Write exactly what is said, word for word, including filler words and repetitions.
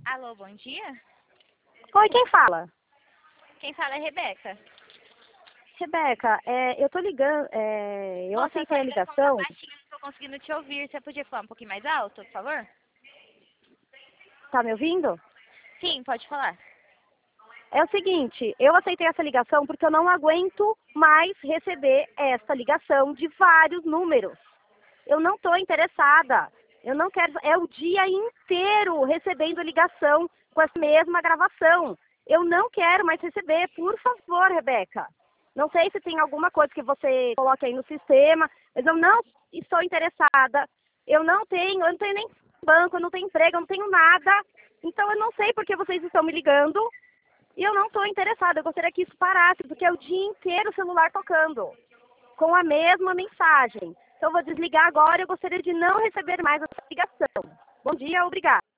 Alô, bom dia? Oi, quem fala? Quem fala é Rebeca. Rebeca, é, eu tô ligando, é, eu Moça, aceitei sua a ligação tá ligação. baixinha, não tô conseguindo te ouvir. Você podia falar um pouquinho mais alto, por favor? Tá me ouvindo? Sim, pode falar. É o seguinte, eu aceitei essa ligação porque eu não aguento mais receber essa ligação de vários números. Eu não estou interessada. Eu não quero. É o dia inteiro recebendo ligação com essa mesma gravação. Eu não quero mais receber. Por favor, Rebeca. Não sei se tem alguma coisa que você coloque aí no sistema, mas eu não estou interessada. Eu não tenho, eu não tenho nem banco, eu não tenho emprego, eu não tenho nada. Então eu não sei por que vocês estão me ligando. E eu não estou interessada. Eu gostaria que isso parasse, porque é o dia inteiro o celular tocando com a mesma mensagem. Então, eu vou desligar agora e eu gostaria de não receber mais essa ligação. Bom dia, obrigada.